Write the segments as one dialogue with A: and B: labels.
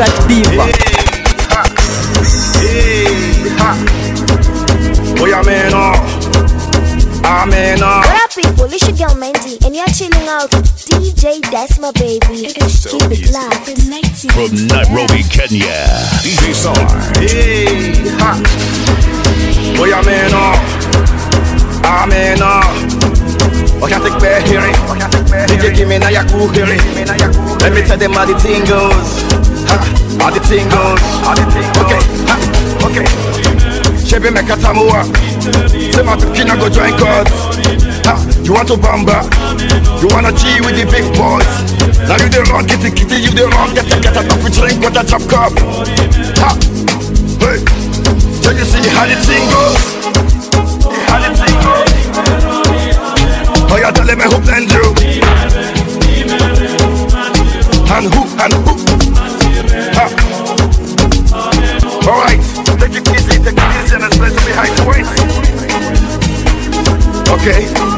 A: Scratch Diva.
B: Boy, Amen.
C: What up, people? It's your girl Mandy, and you're chilling out with DJ Desma, baby.
D: So
C: keep it locked.
D: From Nairobi, Kenya, DJ Sarge.
B: Boy, Amen. I can't take back hearing. DJ give me now your cool hearing. Let me tell them how the thing goes. How the thing goes. Okay. Shebe mekatamua. Say my kina go join God. You want to bamba? You wanna G with the big boys? Now you the wrong, kitty, you the wrong. Get a coffee drink with a chop cup. Hey, so you see how the thing goes? How the thing goes? Oh, you're telling me who blend you? And who? Alright, take it easy and express it behind the waist. Okay.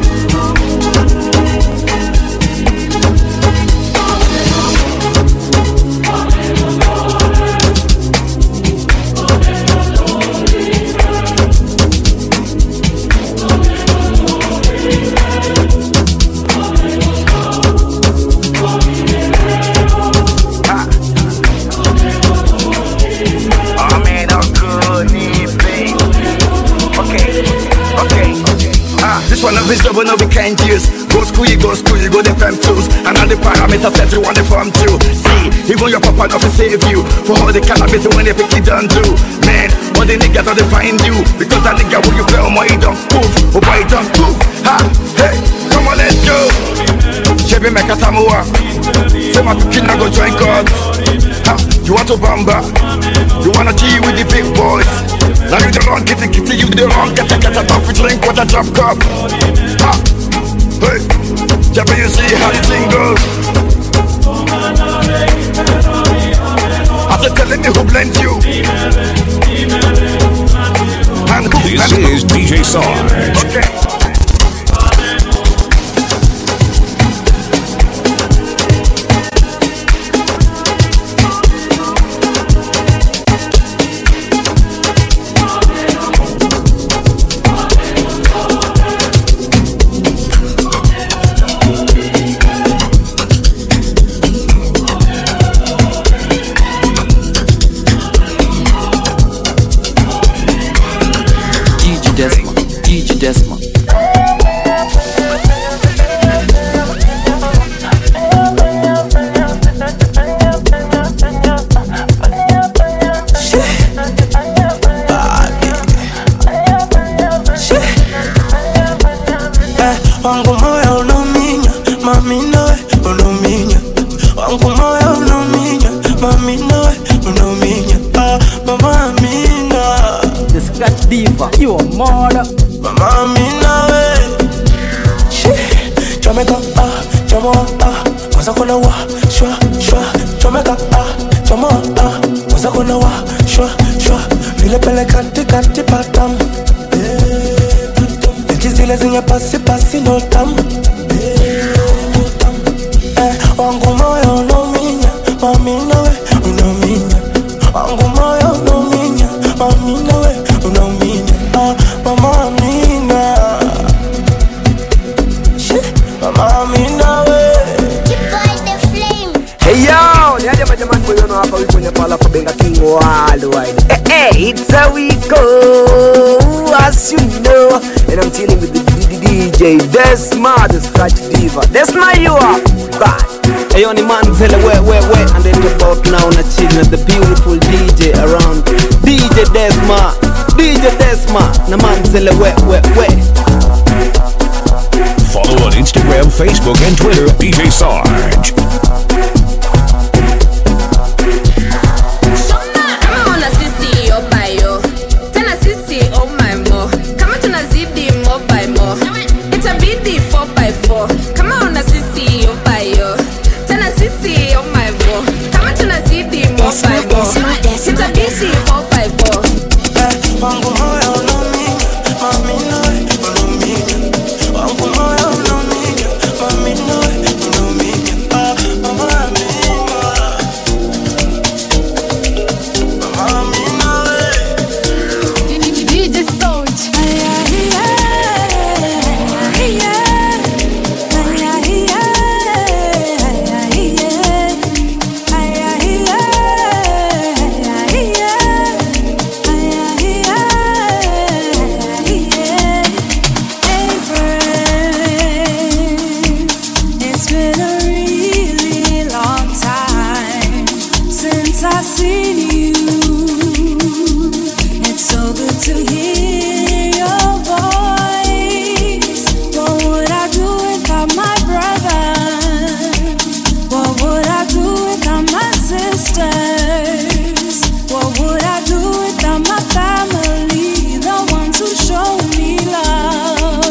B: Visible, no we can't use. Go school, you go the fem tools. And all the parameters set you want the form too. See, even your papa not to save you. For all the cannabis when they pick it done do. Man, all the niggas are to find you. Because that nigga when you play on my don't move. Oh boy, don't move. Ha, hey, come on, let's go. Shebe mekatamua. Say my kid now go join God. Ha, you want to bamba? You wanna G with the big boys? Now you the wrong, kitty, you the wrong. Get a coffee drink with a drop cup. Ha, hey, Jabba, you see how the thing goes. I said, telling me who blends you. And who?
D: This is DJ Sarge.
B: Okay.
A: DJ Desma.
E: Wangu moyo unominya, mami nawe unominya. Wangu moyo unominya, mami nawe unominya. Mama Amina,
A: the Scratch Diva, you a mother.
E: Mama Amina we. Jamaica Jamoa Maza kona wa shwa Jamaica Jamoa Maza kona wa shwa Vile pele kanti patam. Zile zinye pasi no tam. Wangu moyo unominya, mami nawe unominya. Wangu moyo unominya, mami nawe unominya. Mama Amina, Mama Amina we.
C: Keep by the flame.
F: Hey yo, niaje majamani mwenye hapa wiko kwenye pala pa Benga King worldwide. Hey, it's how we go, as you know. And I'm chilling with the DJ Desma, the Scratch Diva. Desma, you are bad.
A: Hey, on the man, tell where, and then about now, and chilling at the beautiful DJ around. DJ Desma, the man, tell where.
D: Follow on Instagram, Facebook, and Twitter, DJ Sarge.
E: Wangu moyo unominya, mami nawe unominya. Wangu moyo unominya, mami nawe unominya. Mama
G: since I've seen you. It's so good to hear your voice. What would I do without my brother? What would I do without my sisters? What would I do without my family? The ones who show me love.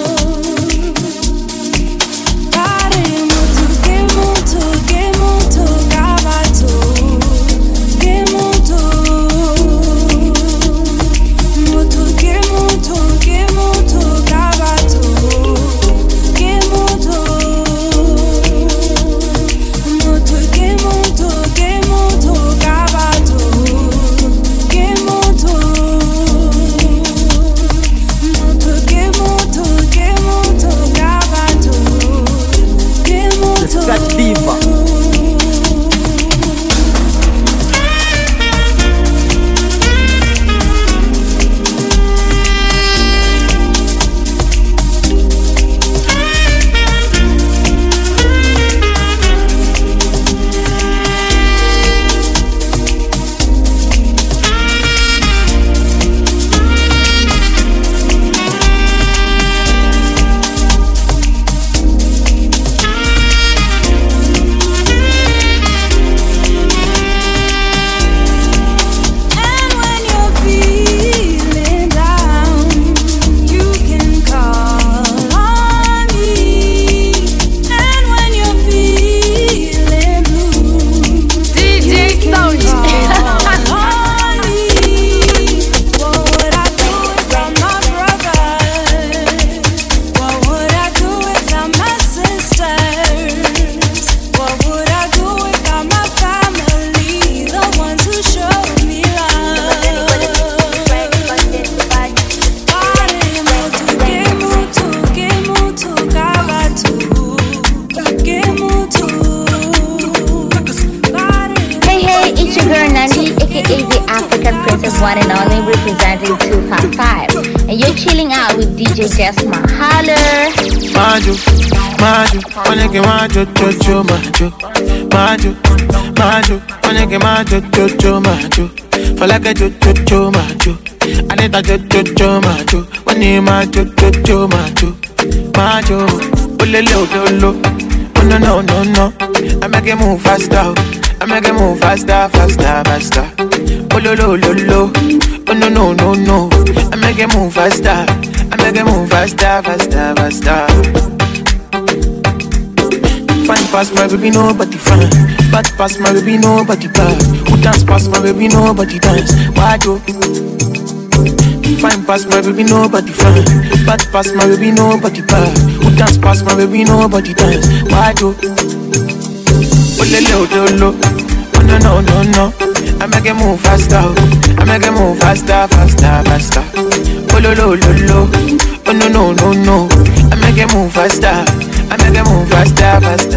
H: One and only representing 255, and you're chilling out with DJ Desma. Holler!
E: Maju, maju, onege maju, jojo maju, maju, maju, onege maju, jojo maju, falake jojo maju, anita jojo maju, wani maju, jojo maju, maju, olele ololo, oh no, I make it move faster, I make it move faster, faster. Oh lo, oh no, I make it move faster, faster. Fine past my baby, nobody fine. Bad past my baby, nobody bad. Who dance past my baby, nobody dance. Why do? Fine past my baby, nobody fine. Bad past my baby, nobody bad. Who dance past my baby, nobody dance. Why do? Oh lo, oh no. I make it move faster, I make it move faster. Oh lo, oh no. I make it move faster, I make it move faster.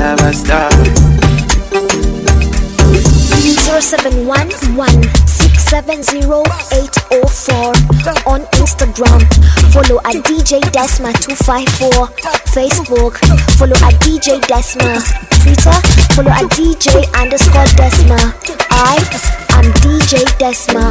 C: 0711-670-804 on Instagram. Follow at DJ Desma 254. Facebook, follow at DJ Desma. Twitter, follow at DJ_Desma. I am DJ Desma.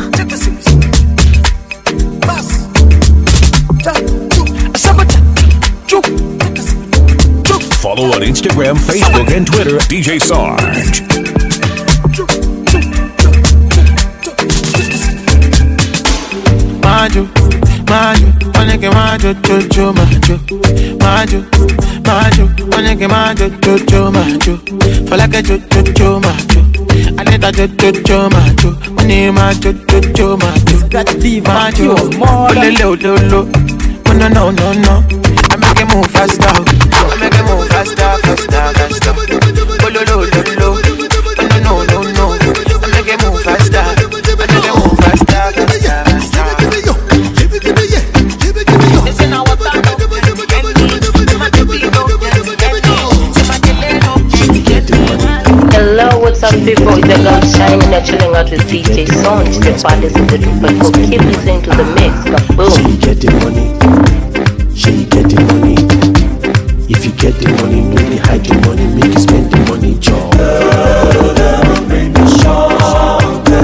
D: Follow on Instagram, Facebook, and Twitter, DJ Sarge.
E: Maju, onege maju, jojo maju, onege maju, jojo maju, falake jojo maju, anita jojo maju, wani maju, jojo maju, olele ololo, oh no, I make it move faster, oh lo, oh no, I make it move faster,
H: Hello, what's up people? It's the girl Shining and chilling out with DJ Songs. The parties in the people. Keep listening to the mix. Boom.
I: She get the money. If you get the money, no they hide the money. Make you spend the money, job.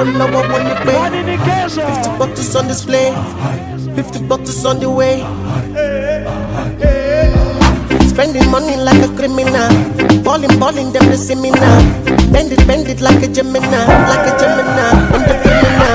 I: lower on the way. 50 bottles on display, 50 bottles on the way. Spending money like a criminal, balling, them they see me now. Bend it like a Gemini, I'm the criminal.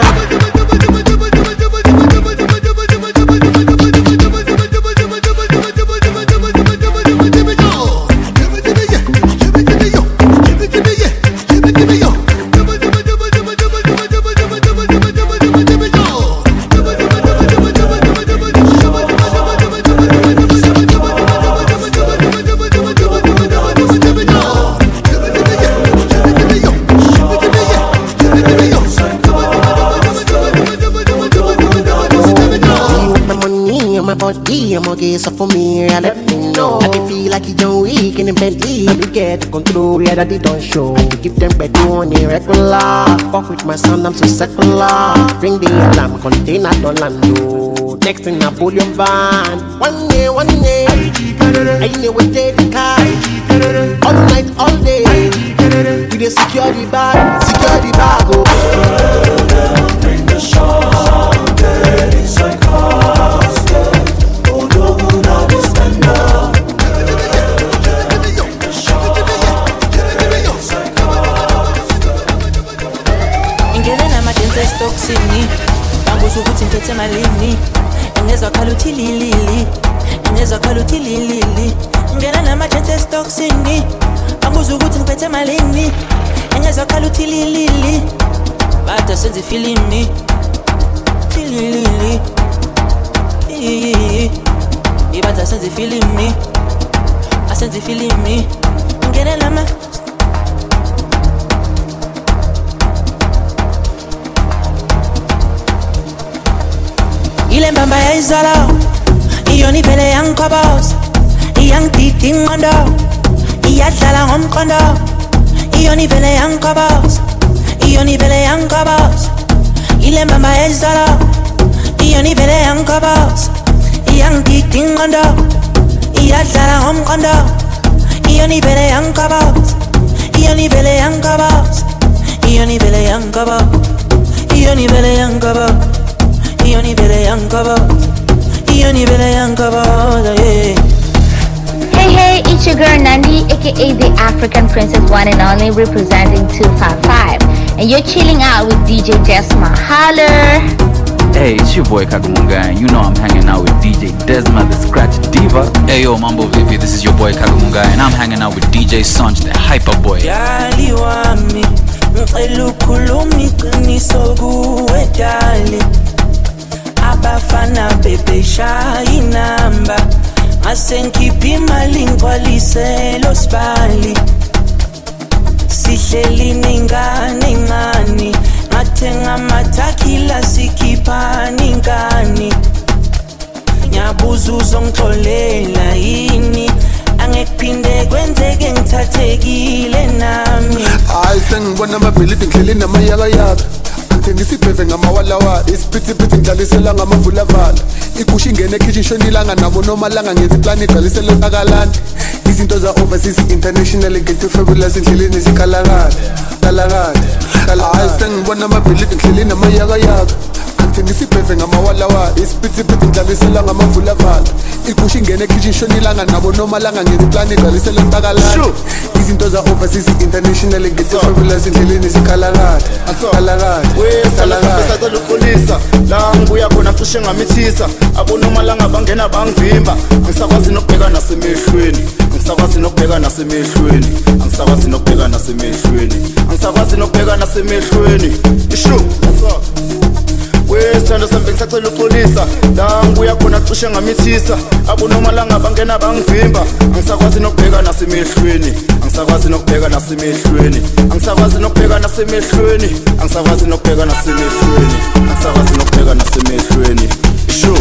I: I'm okay, so for me, let me know. I feel like you don't weak in the Bentley. I get control, yeah, that they don't show. Give them better on the regular. Fuck with my son, I'm so secular. Bring the alarm, container, don't land. Next thing I pull your van. One day, I know we take the car. All night, all day. You the security bag, oh. Bring the show, dirty psychos.
J: Toxini, banguza ukuthi ngiphethe malini, engezwa khala uthi lilili, engezwa khala uthi lilili, ngena nama-chance toxini, banguza ukuthi ngiphethe malini, engezwa khala uthi lilili, bada senze ifilimi, lilili, ibada senze ifilimi, asenze ifilimi, ngena nama. Ile mbamba ya izolo, iyo nivele yankobos, iyangidida ingqondo, iyadlala ngomqondo. Iyo nivele yankobos, iyo nivele yankobos. Ile mbamba ya izolo, iyo nivele yankobos, iyangidida ingqondo, iyadlala ngomqondo. Iyo nivele yankobos, iyo nivele yankobos, iyo nivele yankobos, iyo nivele yankobos. Hey,
K: it's your girl Nandi, aka the African Princess One and Only, representing 255. And you're chilling out with DJ Desma. Holler!
L: Hey, it's your boy Kagumunga, and you know I'm hanging out with DJ Desma, the Scratch Diva. Hey yo, Mambo VP, this is your boy Kagumunga, and I'm hanging out with DJ Sonch, the Hyper Boy.
J: Abafana bebe shayi namba asenkipi imali ngigcwalise lo sibali sihleli ningane ngani ngathenga amathakila sikhipani ngani ngiyabuza uzongixolela yini angekuphinde kwenzeke ngithathekile nami
M: hayi sengibona amabhilidi ngihleli namayakayaka ngisibheve ngamawalawala isiphithiphithi ngidlalisela ngamavulavala igusha ingene ekitchen shonilanga nabo nomalanga ngenza iplani igcwalisela entakalani izinto za-overseas international ngento fabulous endleleni zikhalakade hayi sengibona amabhilidi ngihleli namayakayaka ngisibheve ngamawalawala isiphithiphithi ngidlalisela ngamavulavala igusha ingene ekitchen shonilanga nabo nomalanga ngenza iplani igcwalisela entakalani izinto za-overseas international ngento fabulous endleleni zikhalakade
B: Sacela ukulisa la ngibuya khona cishe ngamithisa abonomalanga bangena bangivimba ngisakwazi nokubheka nasemehlweni ngisakwazi nokubheka nasemehlweni ngisakwazi nokubheka nasemehlweni ngisakwazi nokubheka nasemehlweni ishu wesithando sami ngisacela uxolisa la ngibuya khona cishe ngamithisa abonomalanga bangena bangivimba ngisakwazi nokubheka nasemehlweni ngisakwazi nokubheka nasemehlweni ngisakwazi nokubheka nasemehlweni ngisakwazi nokubheka nasemehlweni ngisakwazi nokubheka nasemehlweni ishu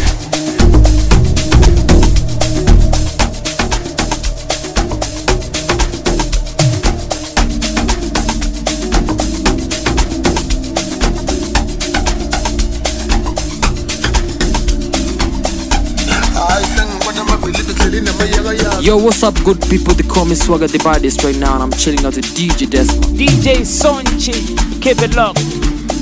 N: Yo, what's up, good people? They call me Swagger the Baddest right now, and I'm chilling out with DJ Desma.
O: DJ Sonchi, keep it locked.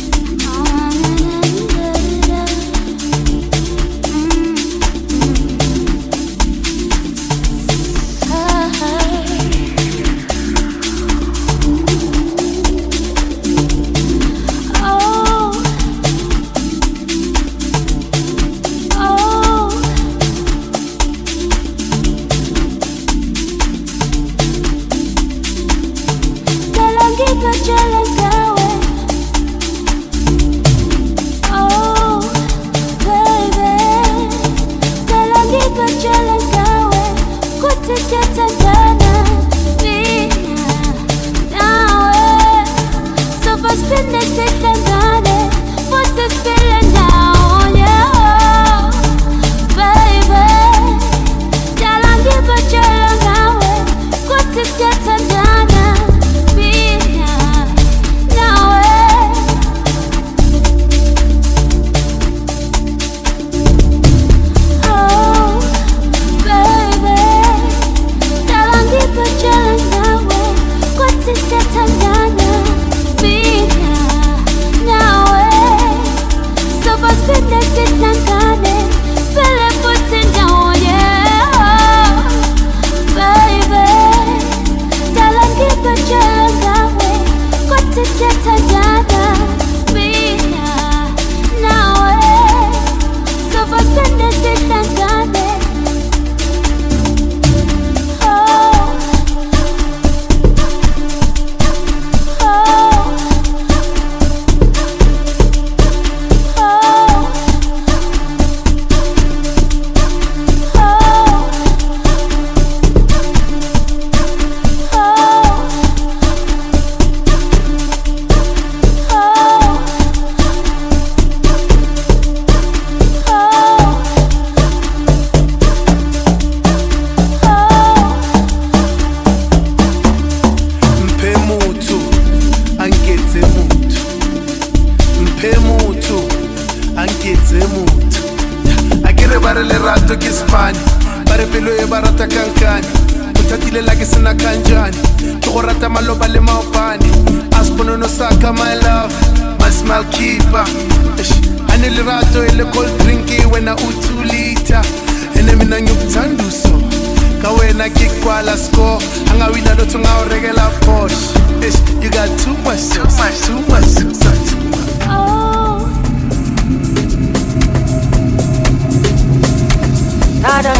G: siyathandane futhi siphile ndawonye. Baby, dala ngibotshela ngawe kuthi siyathandana mina nawe. Oh baby, dala ngibotshela ngawe kuthi siyathandana mina nawe. So siphinde sithandane siphile futhi ndawonye. Baby, dala ngibotshela ngawe kuthi siyathandana mina nawe. So siphinde sithandane.
E: lerato ke spane ba re pelo e ba rata kankane uthatile la ke sena kanjane ke go rata maloba le maopane asponono saka my love my smile keeper ane lerato ele cold drink wena u2 liter ene mina ngikuthanduso ka wena ke kwala score angawina lotho ngawurekela Porsche you got too much sauce, too much sauce.
J: Nada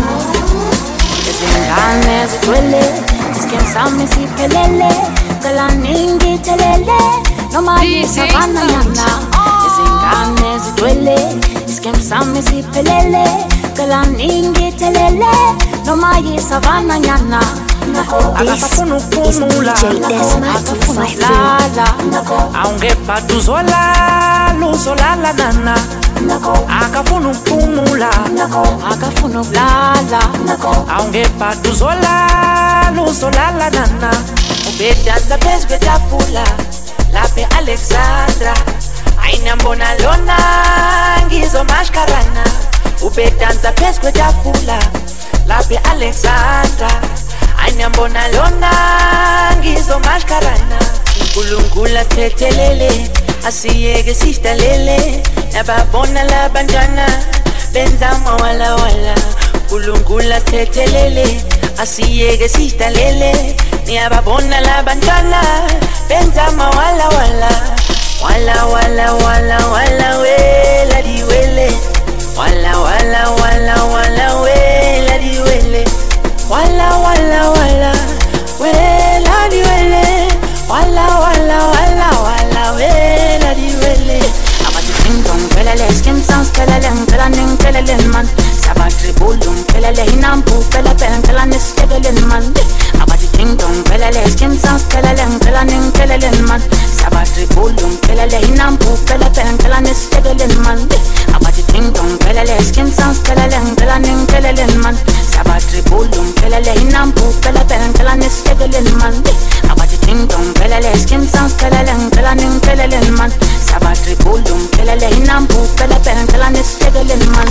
J: izingane zigcwele iskem sami siphelele cela ningithelele noma yisavana yana izingane zigcwele iskem sami siphelele cela ningithelele noma yisavana yana akafuna ukumula akafuna lala aungepa tuzola luzolala nana akafuna ukumula akafuna lala aungepa tuzola luzolala nana ubedanza phezu kwetafula laphe Alexandra ayinambona lona ngizomashkarana ubedanza phezu kwetafula laphe Alexandra ayinambona lona ngizomashkarana uNkulunkulu thethelele asiyeke sihlalele nababona labantwana benza mawala wala uNkulunkulu thethelele asiyeke sihlalele niyababona labantwana benza mawala wala wala wala wala wala wela diwele wala wala wala wala wela diwele wala wala wala wela diwele wala wala wala wala wela diwele amati tingdong pelele skin sounds pelele pelaning pelele man sabatri bulum pelele hinampu pele pelanis pelele man amati tingdong pelele skin sounds pelele pelaning pelele man sabatri bulum pelele hinampu pele pelanis pelele man amati tingdong pelele skin sounds pelele pelaning pelele man sabatri bulum pelele hinampu pele pelanis pelele man amati tingdong pelele skin sounds pelele pelaning pelele man sabatri bulum pelele hinampu pele pelanis pelele man.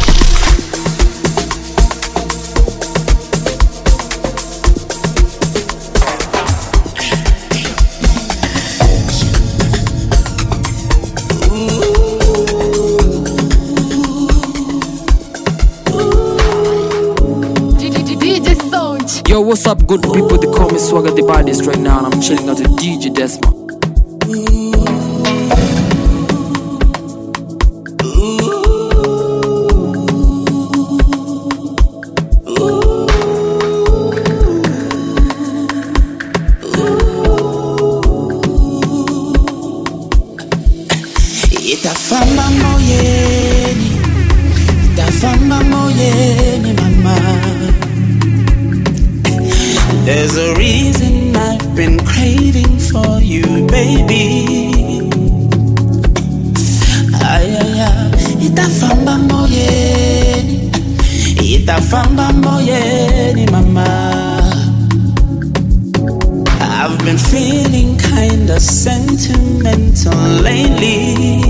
N: Yo, what's up, good people? They call me Swagger the baddest right now, and I'm chilling out with DJ Desma.
O: Itafamba moyeni mama. There's a reason I've been craving for you, baby. famba moyeni mama. I've been feeling kinda sentimental lately.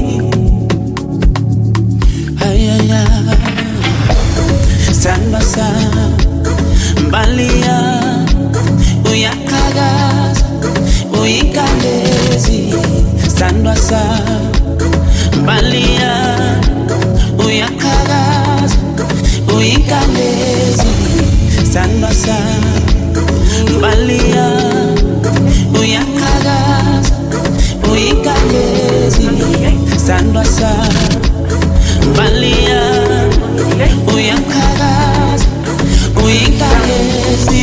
O: Ay, ay, ay. Sandbasa, Balia, Uyakagaza, Uyikandezi. Sandbasa, Balia, Uyakagaza, Uyikandezi. Sandbasa, Balia, Uyakagaza, Uyikandezi. Sandbasa, Balia, Uyakagaza, Uyikandezi.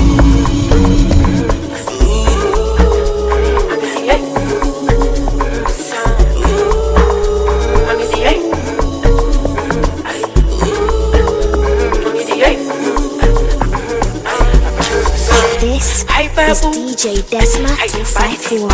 C: This is DJ Desma 254.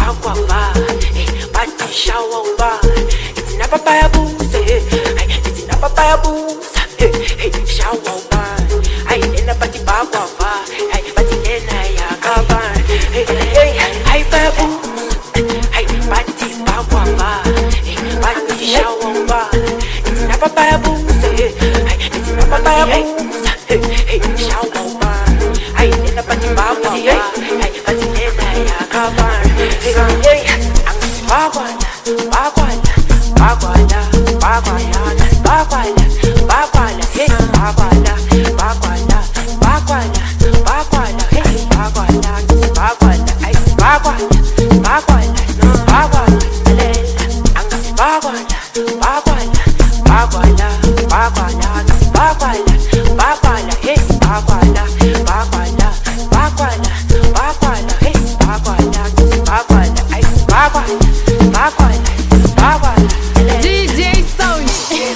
J: It's not papaya booze, it's not papaya booze. Hey, shower bar. I end up at the bagua, I but the end I cover. Hey, babu. Hey, but the bagua, but the shower bar. It's not papaya booze, it's not papaya booze. Hey, shower bar. I end up at the bagua, I but the end I cover. Hey, I'm bagua, bagua. Bagwala, bagwala, bagwala, bagwala, hey, bagwala, bagwala, bagwala, bagwala, hey, bagwala, bagwala, ay, bagwala, bagwala, bagwala, lela, ang bagwala, bagwala, bagwala, bagwala, bagwala, bagwala, hey, bagwala, bagwala, bagwala, bagwala, hey, bagwala, bagwala, ay, bagwala, bagwala, bagwala.
P: DJ Sound.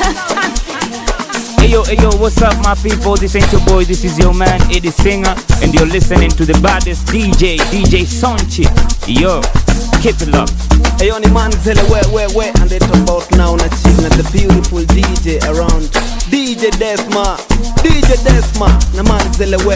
Q: Hey yo, what's up my people? This ain't your boy, this is your man Eddie Singer, and you're listening to the baddest DJ Sonchi. Yo, keep it up.
A: Hey yo, ni manzele we, and they talk about now na chilling at the beautiful DJ around. DJ Desma, na manzele we.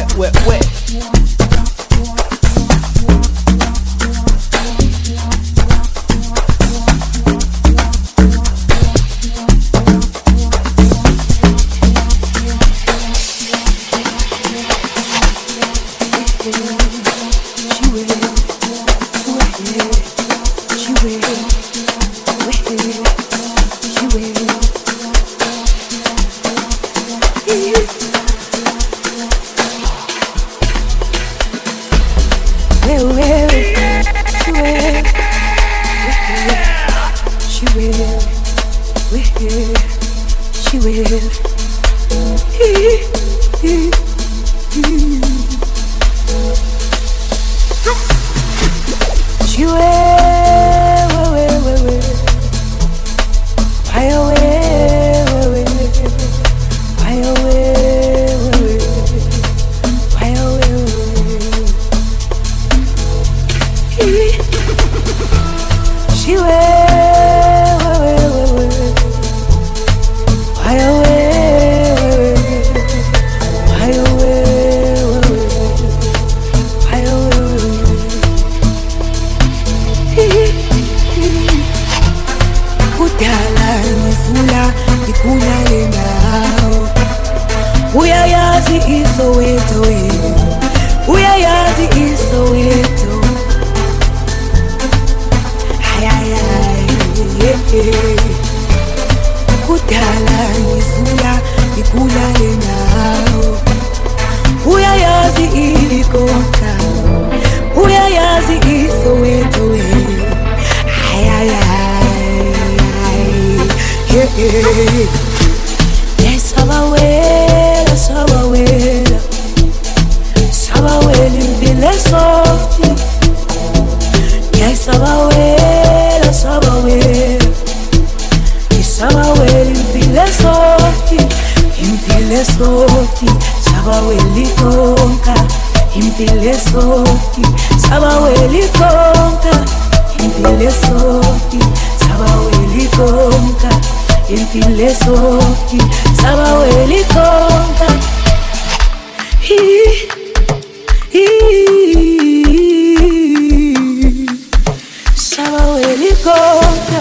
J: Sawa helicopter,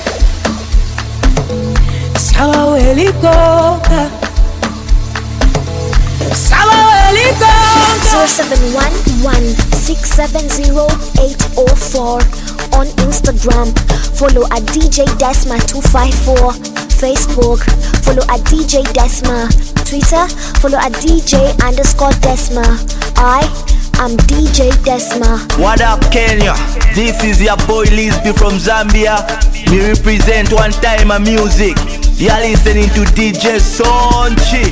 J: sawa helicopter, sawa helicopter.
C: 0711-670-804 on Instagram. Follow at DJ Desma 254. Facebook, follow at DJ Desma. Twitter, follow at DJ_Desma. I am DJ Desma.
R: What up, Kenya? This is your boy Lisby from Zambia. We represent one time of music. You're listening to DJ Sonchi.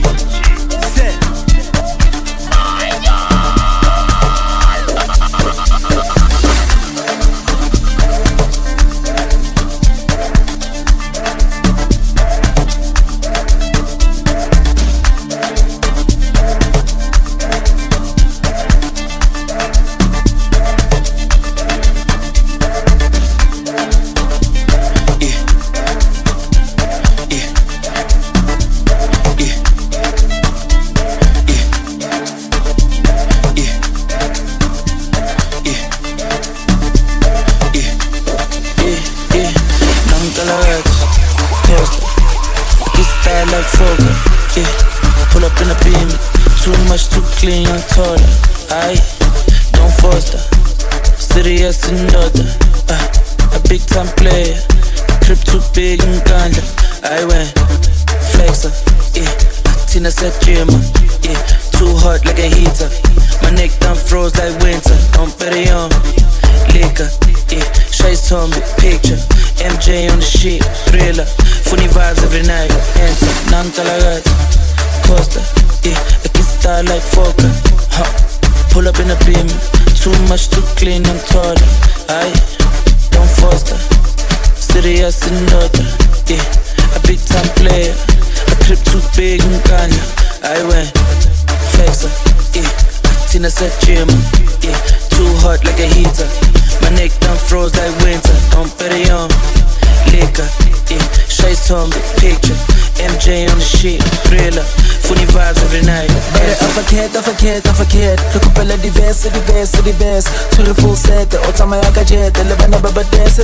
O: Don't foster, serious and daughter. A big time player, crib too big and ganja. I went flexer, Tina said Jimmer, too hot like a heater. My neck done froze like winter. Don't bet it on liquor, Shay's on big picture. MJ on the sheet, thriller. Funny vibes every night. Enter, Nankalagat, Costa, I kiss star like Fokker. Pull up in a beam, too much, too clean and taller. I don't foster, serious and daughter. A big time player, a crib too big and ganja. I went flexer, Tina said Jimmer, too hot like a heater. My neck done froze like winter. Don't bet it on liquor, Shay's on big picture. MJ on the sheet, thriller. Funny vibes every night.
S: I forget. Look up the best, the best. To the full set, the Otama Yakajet, the Levana Babades.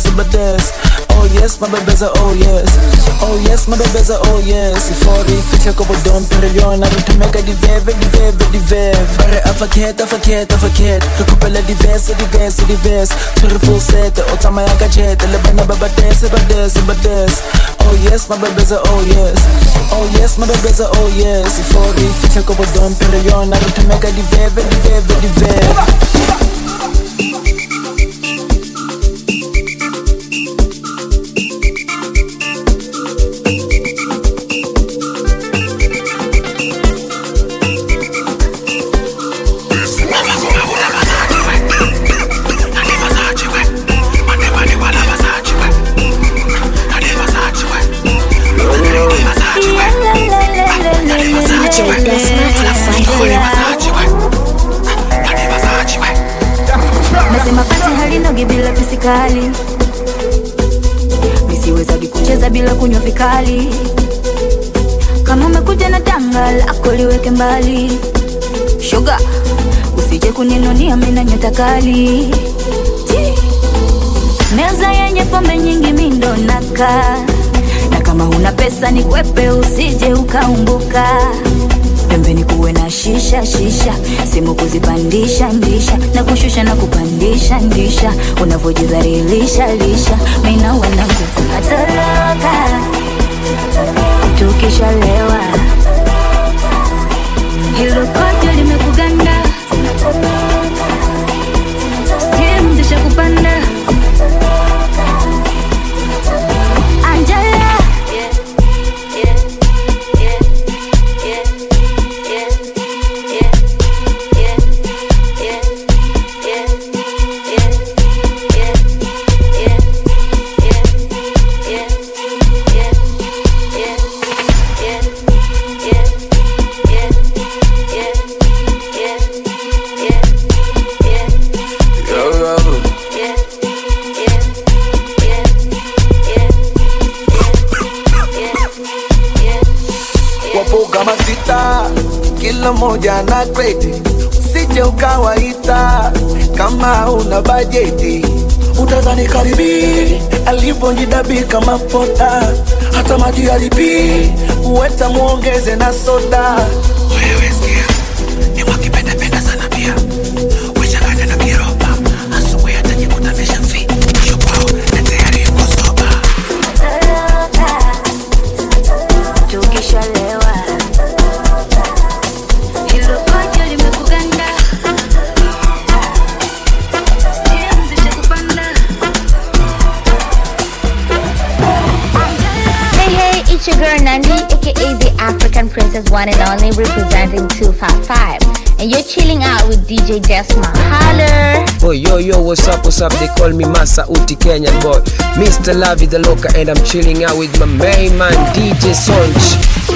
S: Oh yes, my baby's a oh yes. Oh yes, my baby's a oh yes. For the future couple don't put it on. I need to make a divev. But I forget. Look up the best, the best. To the full set, the Otama Yakajet, the Levana Babades. Oh yes, my baby's a oh yes. Oh yes, my baby's a oh yes. For the future couple don't put it on. I need to make a divev.
T: Nasema pati halinogi bila pisikali, misiwezagi kucheza bila kunywa vikali. Kama umekuja na danga lako liweke mbali. Sugar, usije kuninunia mina nyota kali. Meza yenye pombe nyingi mindo naka, na kama huna pesa ni kwepe usije ukaumbuka. Pembeni kuwe na shisha, simu kuzipandisha, na kushusha na kupandisha, unavyojidhalilisha, mina wanangu tunatoroka, tukishalewa, hilo kote limekuganda, steam zisha kupanda, Angela.
S: kila moja na kreti, usije ukawaita kama una bajeti. Utadhani karibi alivyojidabika mafuta, hata maji yalipi uweta muongeze na soda. Wewe sikia, ni wakipenda penda sana pia, wechanganya na kiroba, asubuhi atajikuta meshafi shopao na tayari yuko soba.
T: Tukishalewa hilo paja limekuganda, stimu zishakupanda.
K: Hey, it's your girl Nandi, aka the African Princess One and Only, representing 255. And you're chilling out with DJ Desma. Holler!
F: Oh, yo, what's up? They call me Masa Uti Kenyan boy, Mr. Lavi the Loca, and I'm chilling out with my main man, DJ Sonch.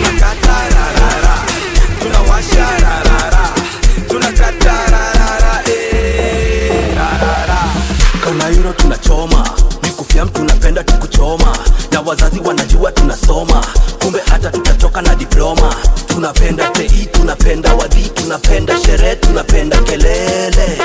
U: Kana yuro tunachoma, mikufia mtu napenda tukuchoma, na wazazi wanajua tunasoma, kumbe hata tutatoka na diploma. Tunapenda tei, tunapenda wadhi, tunapenda sherehe, tunapenda kelele.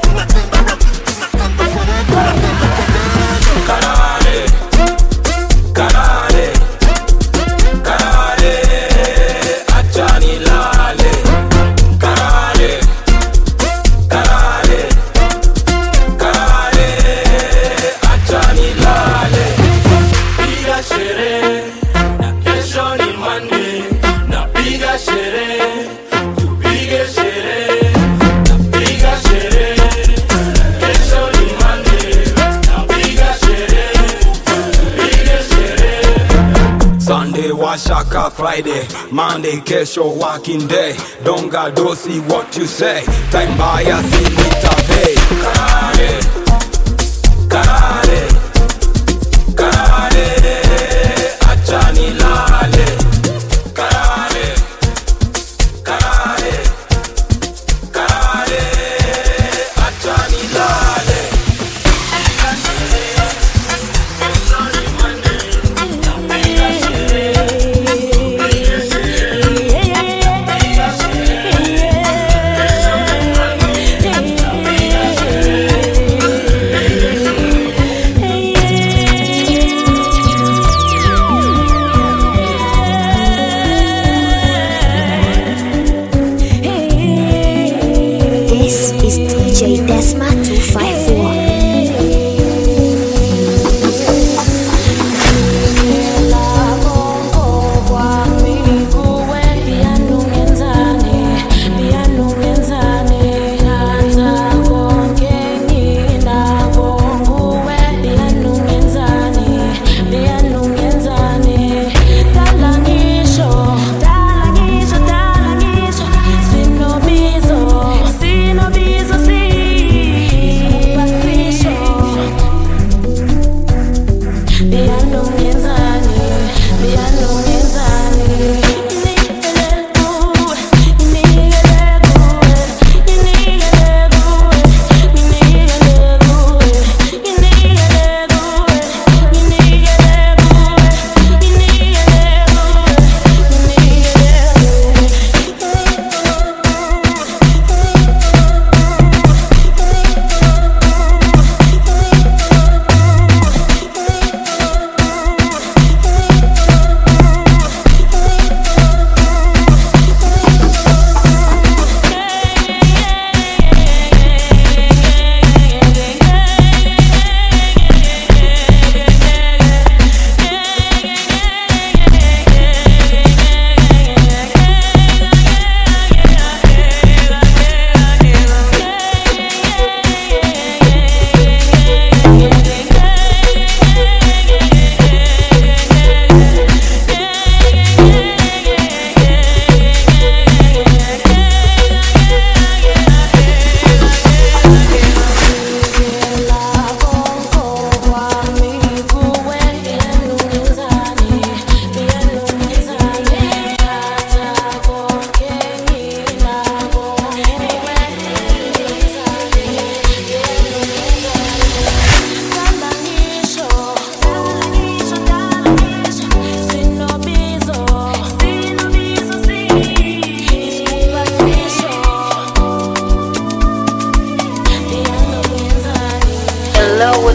U: Karare, karare, karare, achani lale. Karare, karare, karare, achani lale. Piga sherehe, na kesho ni Monday. Napiga sherehe, tupige sherehe. Napiga sherehe, kesho ni Monday. Napiga sherehe, tupige sherehe. Sunday washaka, Friday, Monday kesho working day. Don't go do see what you say. Time by a silita pay. Karare, karare, karare, achani lale. Karare, karare, karare, achani lale.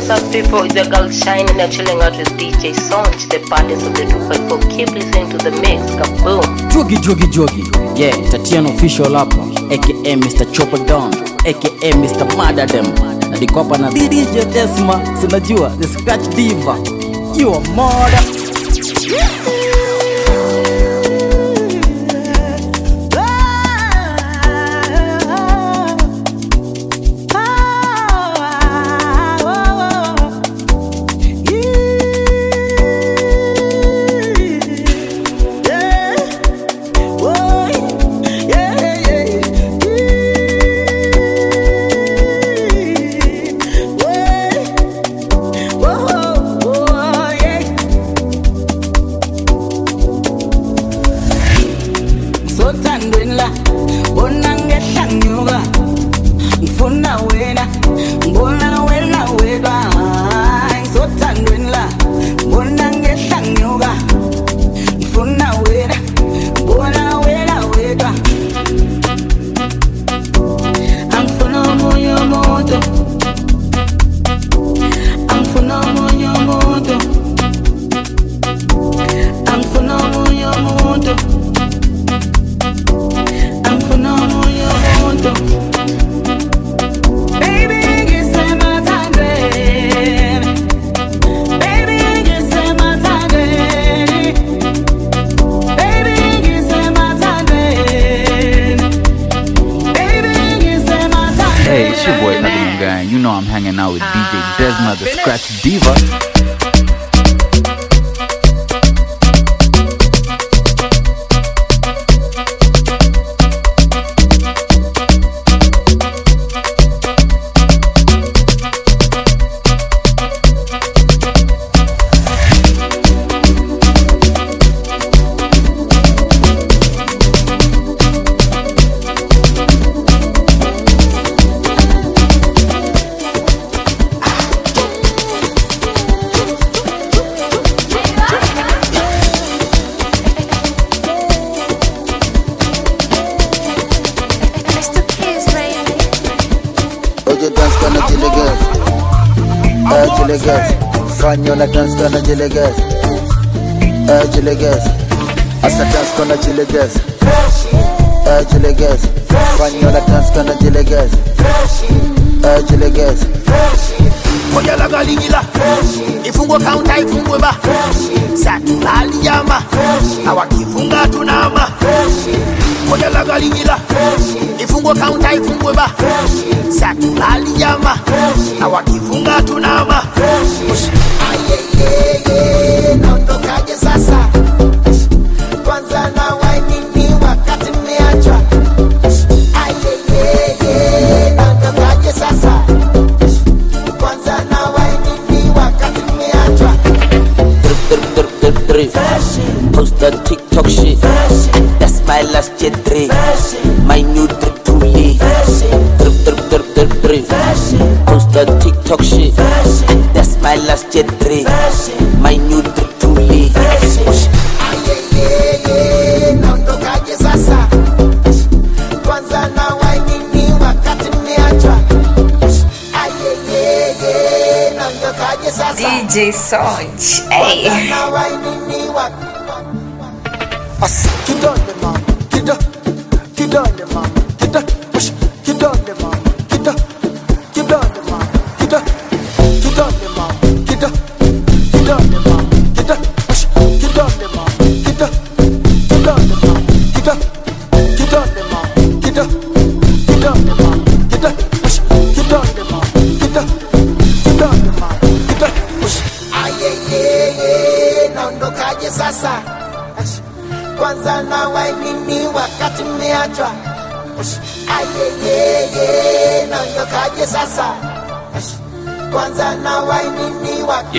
H: what's up people, it's your girl Shine and you're chilling out with DJ Sonch, the baddest of the 254. Keep listening to the mix, kaboom.
D: Jogi, yeah, Tatiana official hapa, aka Mr. Chopper Down, aka Mr. Madadem. Na dikopa na DJ Desma, sinajua, the Scratch Diva. You are mother.
L: Scratch Diva.
V: Fanyona dance kona jileges, jileges. Asa dance kona jileges, jileges. Fanyona dance kona jileges, jileges.
B: Moja la galigila, ifungwe counter ifungwe ba. Satu hali yama, hawakifunga tunama. Moja la galigila, ifungwe counter ifungwe ba. Satu hali yama, hawakifunga tunama. Ayeyeye, naondokaje sasa? Kwanza na wainini wakati mmeachwa. Ayeyeye, naondokaje sasa? Kwanza na wainini wakati mmeachwa.
D: Post that TikTok shit. That's my last year 3. My new drip to me. Post that TikTok shit. That's my last year 3. My new drip to me.
B: Ayeyeye, naondokaje sasa? Kwanza na wainini wakati mmeachwa. Ayeyeye, naondokaje sasa?
W: DJ Sonch, hey.
B: Kidonde mama, kidonde mama, kidonde mama, kidonde mama, kidonde mama, kidonde mama, kidonde mama, kidonde mama, kidonde mama, kidonde mama, kidonde mama, ayeyeye, naondokaje sasa? Kwanza na wainini wakati mmeachwa. Ayeyeye, naondokaje sasa? Kwanza na wainini wakati.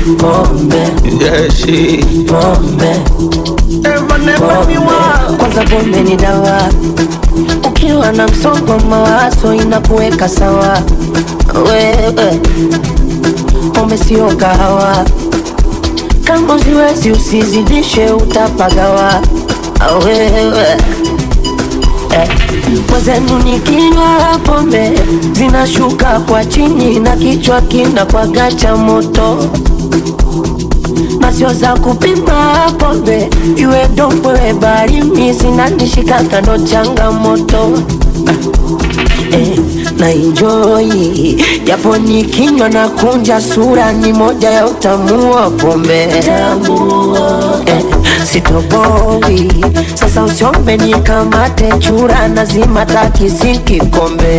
S: pombe,
E: yeah, she
S: pombe, kwanza pombe ni dawa. Ukiwa na msongo wa mawazo inakuweka sawa. Wewe pombe sio kahawa, kama usiwezi usizidishe utapagawa. Wewe mwenzenu nikinywa pombe zinashuka kwa chini na kichwa kinapaka cha moto. Na sio za kupima pombe, iwe dopo we barini zinanishika kando changamoto. Na enjoy japo nikinywa na kunja sura, ni moja ya utamu wa pombe. Sitoboi sasa usiombe nikamate chura, nazima takisi kikombe.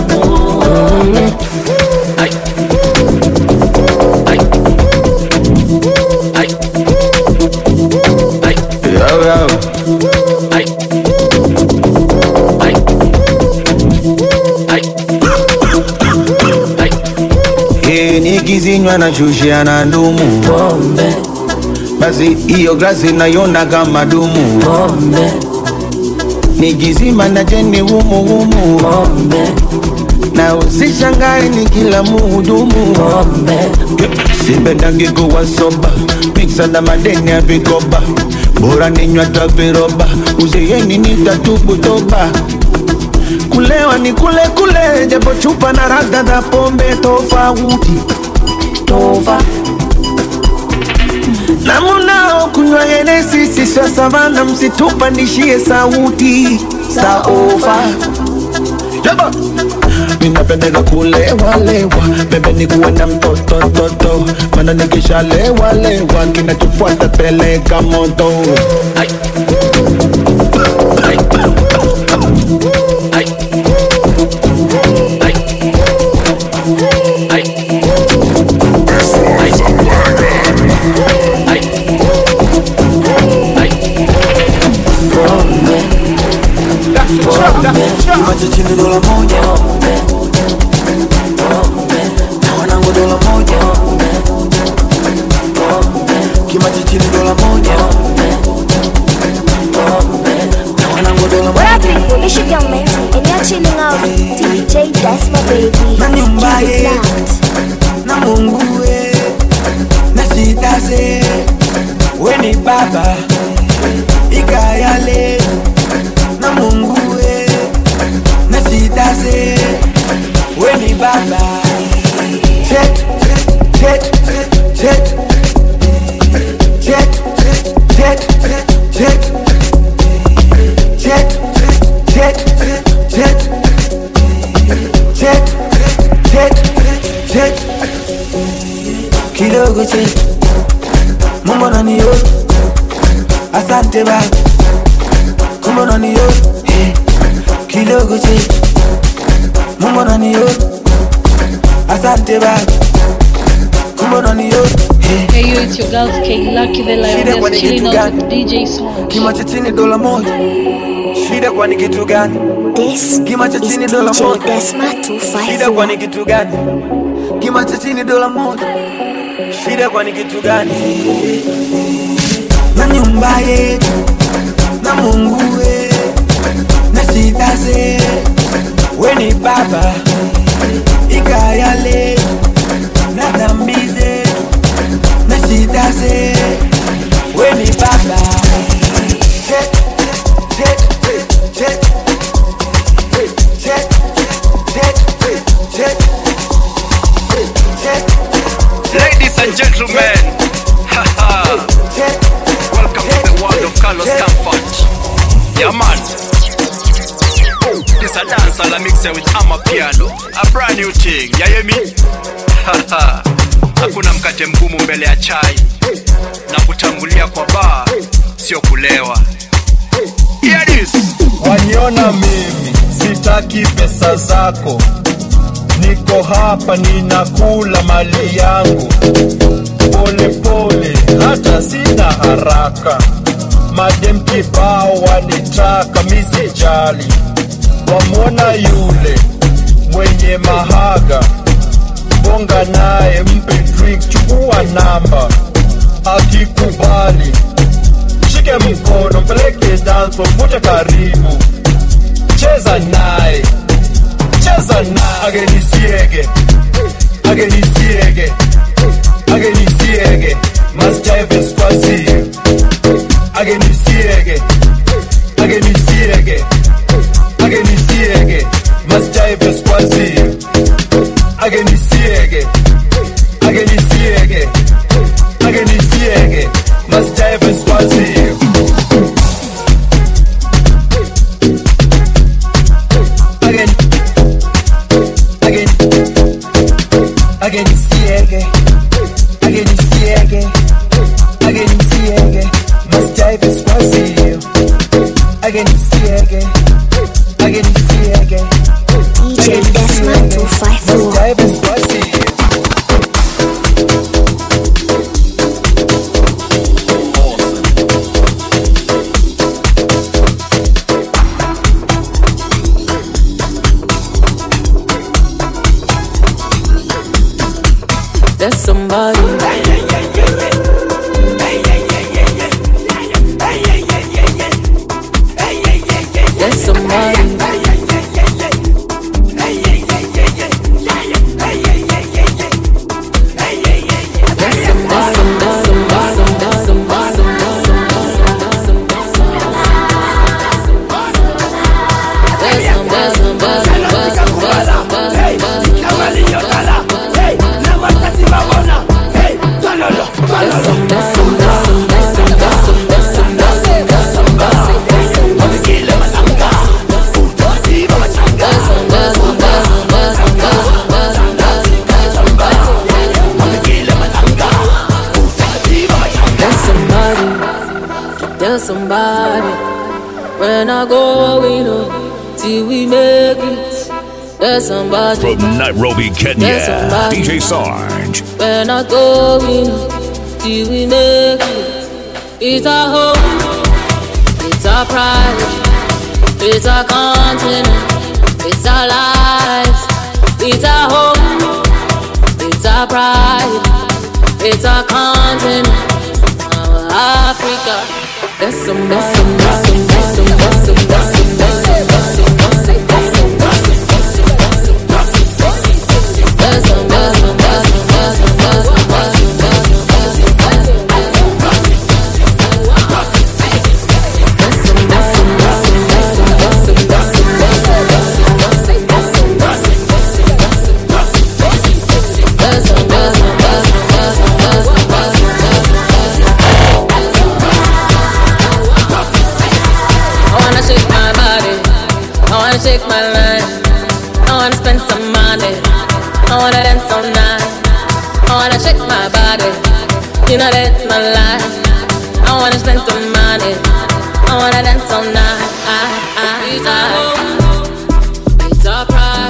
E: Nikizinywa na shushia na ndumu
S: pombe,
E: basi iyo glasi naiona kama dumu
S: pombe.
E: Nikizima na jeni humu
S: pombe,
E: na usishangae ni kila muhudumu
S: pombe.
E: Sipendangi kuwa soba, mixa na madeni ya vikoba, bora ninywa taviroba, uzeeni nitatubu toba. Kulewa ni kule kule, japo chupa na radha da pombe tofauti
S: tova.
E: Na munao kunywa Hennessy siswa savana, msitupandishie sauti saofa. Jaba minapendeka kulewa lewa, bebe ni kuwe na mtoto toto, mana nikisha lewa lewa, kinachofuata peleka moto. Ay. Ay. Ay. Ay. Ay.
S: Kimacho chini dola moja, na wanangu dola moja. Kimacho chini dola moja, na wanangu dola moja.
C: What up people, it's your girl Menti, and you're chilling out with DJ Desma baby.
S: Na nyumbaye, na munguwe, na sitaze, weni baba, ikayale. Na munguwe, na sitaze, weni baba. Jet, jet, jet, jet, jet, jet, jet, jet, jet, jet, jet, jet. Kidogo jet, Mungu naniyo, asante ba. Mungu naniyo, kidogo jet, Mungu naniyo, asante ba. Mungu naniyo.
G: Hey yo, it's your girls K Lucky the Lioness, chilling out with DJ Sonch.
S: Kimacho chini dola moja, shida kwa ni kitu gani?
C: This
S: Kimacho
C: is
S: chini dola
C: DJ
S: moja,
C: Desma
S: shida kwa ni
C: 254.
S: kitu gani? Kimacho chini dola moja, shida kwa ni kitu gani? Na nyumba yetu, na Mungu we, na sitaze, weni baba, ikayale, na dambize, na sitaze, weni baba. Jet, jet, jet, jet, jet, jet, jet.
I: Ladies and gentlemen, welcome to the world of Carlos Comfort. Yeah man, this a dance I'll mix it with Amapiano, a brand new thing, ya hear me? Hakuna mkate mgumu mbele ya chai, na kutangulia kwa bar sio kulewa. Hear this.
M: Waniona mimi sitaki pesa zako, niko hapa ninakula mali yangu pole pole, hata sina haraka. Madem kibao wanitaka misijali, wamwona yule mwenye mahaga bonga naye, mpe drink, chukua namba. Akikubali shike mkono, mpeleke dance, mvute karibu. Cheza naye, cheza naye. Agenisiege, agenisiege, agenisiege, masjaive squazio. Agenisiege, agenisiege, agenisiege, masjaive squazio. Agenisiege, agenisiege, agenisiege, masjaive squazio. Agenisiege, agenisiege, agenisiege, masjaive squazio. Agenisiege, agenisiege,
C: DJ Desma 254.
M: masjaive squazio.
J: There's somebody. There's somebody. There's somebody. When I go, we know till we make it. There's somebody.
N: From Nairobi, Kenya,
J: There's somebody.
N: DJ Sarge.
J: When I go, we know till we make it. It's our home, it's our pride, it's our continent, it's our lives. It's our home, it's our pride, it's our continent, our Africa. There's somebody. Shake my line. I wanna spend some money. I wanna dance all night. I wanna shake my body. You know that's my life. I wanna spend some money. I wanna dance all night. It's our home, it's our pride.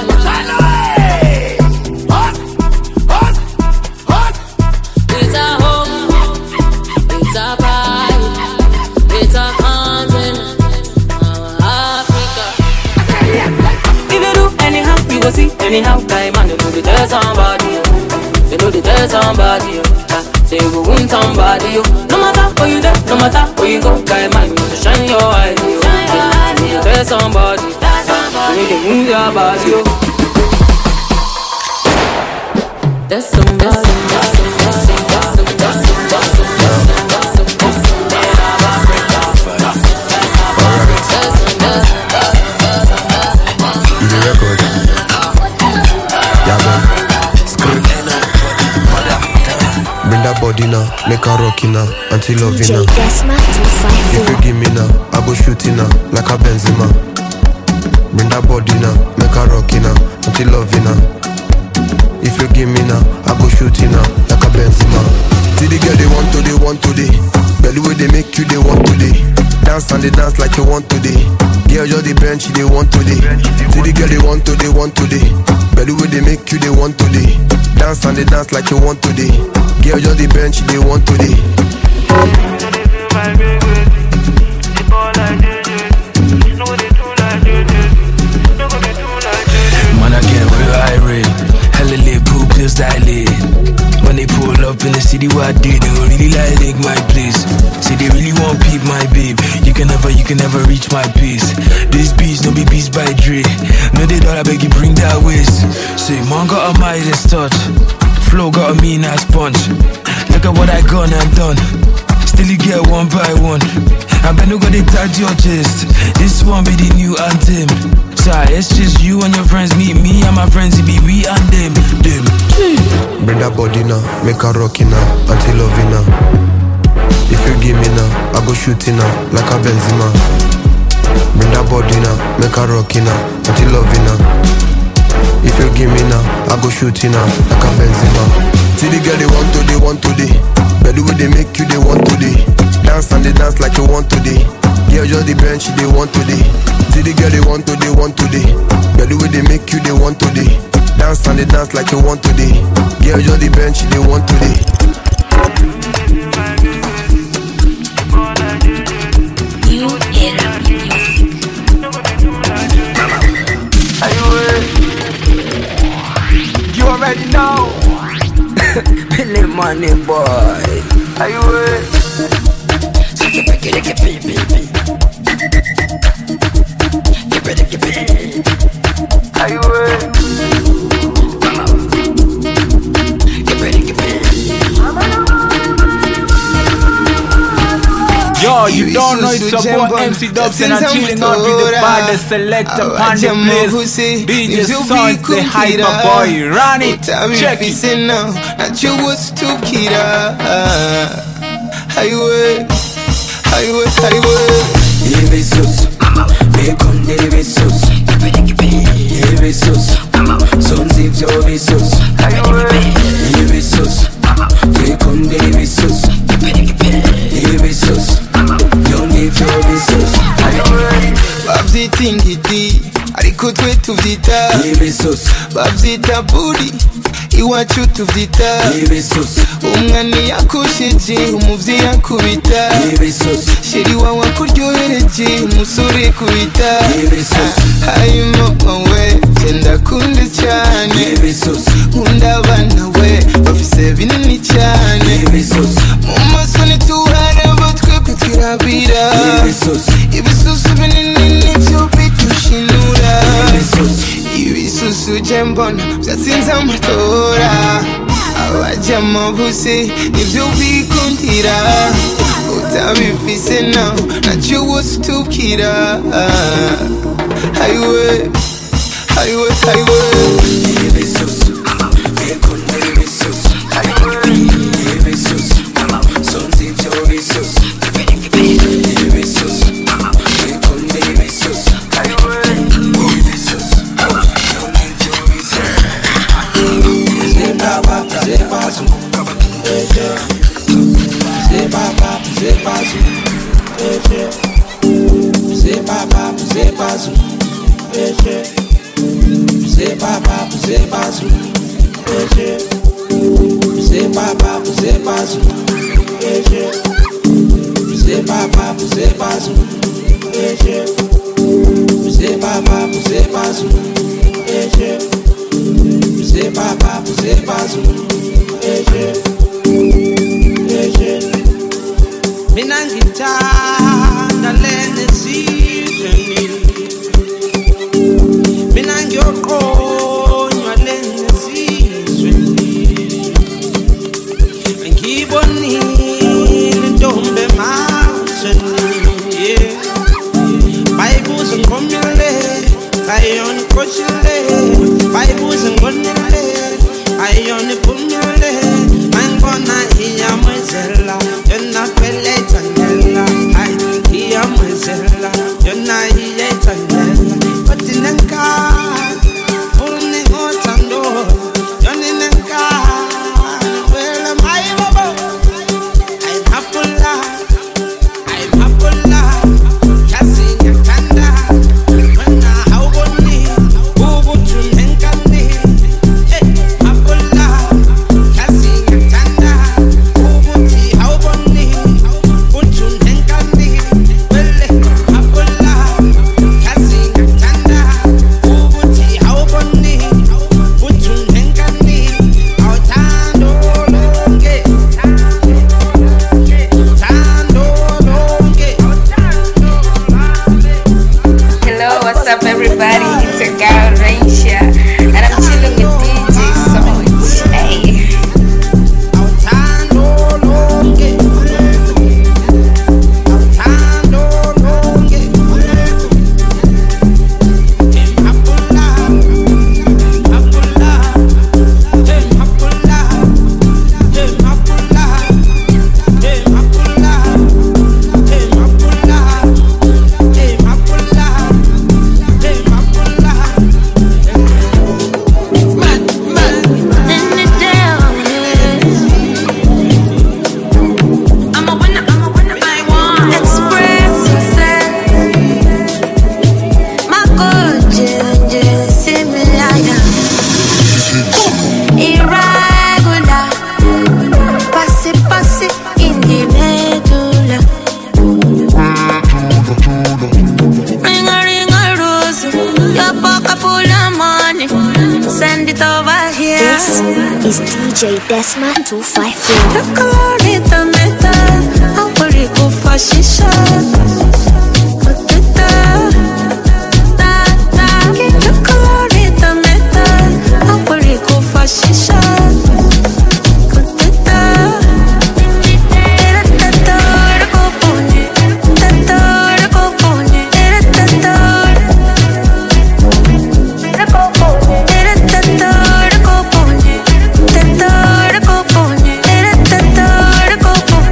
J: It's our home, it's our pride. It's our continent, our Africa. If you do anyhow, you go see anyhow. Guy man, you know they tell somebody. You know they tell somebody. Say you go win somebody. No matter where you there, no matter where you go. Guy man, you know to shine your eyes. You tell somebody. You need to move your body. There's somebody.
P: Bring that body now, make her rockin' now, until loving
C: DJ
P: now.
C: Desma 254.
P: If you give me now, I go shooting now, like a Benzema. Bring that body now, make her rockin' now, until loving now. If you give me now, I go shooting now, like a Benzema. See the girl they want today. Belly way they make you they want today. Dance and they dance like you want today. Girl just the bench they want today. See the girl they want today. Belly way they make you they want today. Dance and they dance like you want today. Girl just the bench they want today.
Q: Man I get real irate. Hella lit poop is the
A: babe. You can never reach my peace. This beats no be beats by Dre. No they don't, I beg you bring that waist. Say man got a Midas touch, flow got a mean ass punch. Look at what I gone and done. Still you get one by one. I bet no go they tag your chest. This one be the new anthem. So it's just you and your friends. Meet me and my friends. It be we and them.
P: Bring that body now, make her rockin' now, until loving now. If you give me now, I go shooting now, like a Benzema. Bring that body now, make her rockin' now, until loving now. If you give me now, I go shooting now, like a Benzema. See the girl they want today. But the way they make you, they want today. Dance and they dance like you want today. Girl just the bench, they want today. See the girl they want today. But the way they make you, they want today. Dance and they dance like you want today. Girl just the bench, they want today.
T: New era music.
F: Are you You already know. Billy Money Boy. Are you Are you
Q: Yo, you don't know it's your boy MC Dubs and I'm chilling out with the baddest selector on the place. DJ Sonj, the hyper boy, run it, check it.
E: That you was too kida. Highway.
U: Yebesus, Bekonde Besus, Yebesus, Sons if your Besus, Yebesus, Bekonde Besus, Yebesus, Young if your Besus,
E: Babzi tingiti, alikotwe tuvita,
U: Yebesus,
E: Babzi tabudi, iwacu tuvita,
U: Yebesus,
E: umwani yakusheje, umuvyi yakubita,
U: Yebesus,
E: sheri wawe kuryohereje, umusore kubita, hayimo we, tenda kunde cyane,
U: Yebesus,
E: kunda abana we, bafise binini cyane,
U: Yebesus,
E: mu maso nituhara batwe twirabira, ibisusu binini nivyo bitushinura, ibisusu jembona byatsinze amatora, abajyamo bose nivyo bikundira, utabifise naho nacyo wose utubwira. Highway
U: Yebesus, Bekonde Besus, Yebesus, Sons if your Besus, Yebesus, Bekonde Besus, Yebesus,
E: Mina ngithanda lena sizweni, mina ngiyoqonywa lena sizweni, ngibonile intombi emazweni, bayibuza ngomile, ayona ikoshile, bayibuza ngonile, ayona iphumile, mangibona iyamwezela, yona pelethandela, hayi iyamwezela, yona iyethandela, bathi nenkani funi ngothando, yona nenkani wela mayibabo, ayimhaphula yazi ngiyathanda, wena awuboni ukuthi unenkani, haphula yazi ngiyathanda ukuthi awuboni
C: DJ Desma 254.
J: Chocolate metal, ampuri kufashisha. Kuteta, ta ta. Chocolate metal, ampuri kufashisha. Kuteta, era tatar kopone, tatar kopone, era tatar. Era kopone, era tatar kopone, tatar kopone, era tatar kopone.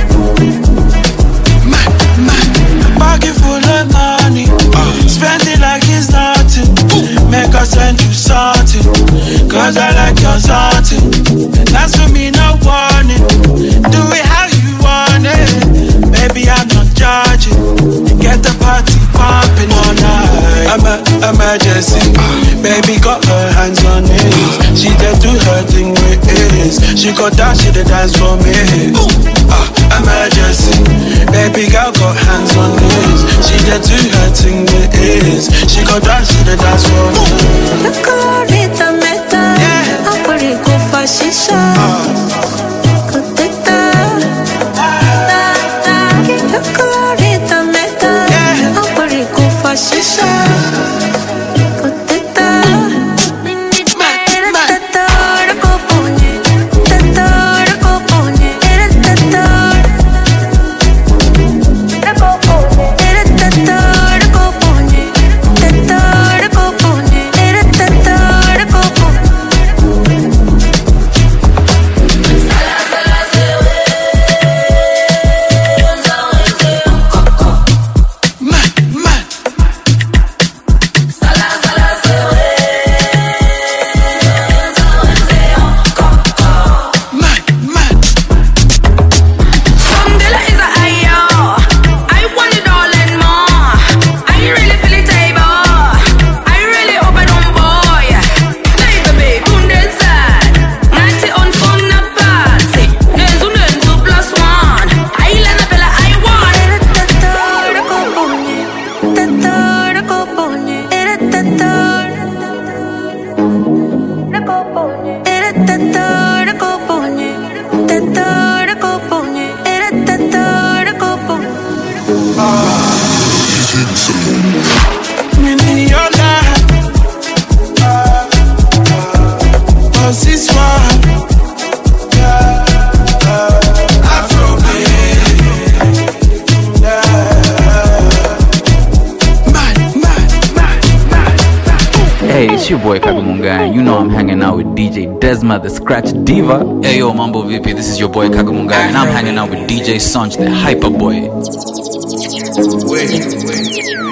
E: Pocket full of money, spend it like it's nothing. Make us send you something, cause I like your something. And that's for me, no warning. Do it how you want it. Baby, I'm not judging. Get the party popping all night. Emergency, baby got her hands on it. She did do her thing with it. She got that, she did dance for me. Emergency, baby girl got hands on it. She did do her thing with it. She got that, she did dance for me.
J: Chocolate metal, ampuri kufashisha. Kuteta, ta ta. Chocolate metal, ampuri kufashisha. Kuteta, era tatar kopone, tatar kopone, era tatar. Era kopone, era tatar kopone, tatar kopone, era tatar kopone.
K: Sondela is a ayo. I want it all and more. I really feel it, able. I really hope I don't boy. Like a baby, kundensad. Nati on phone na party. Nenzu nenzu plus one. I lana bella I want.
J: Tatar kopone, tatar kopone, era tatar. Era tatar kopone, tatar kopone, era tatar kopone.
E: Me need your life. Cause this one, Afro
L: Hey, it's your boy Kagamunga, and you know I'm hanging out with DJ Desma, the Scratch Diva. Hey yo, Mambo VP, this is your boy Kagamunga, and I'm hanging out with DJ Sonch, the Hyper Boy.
B: Wait.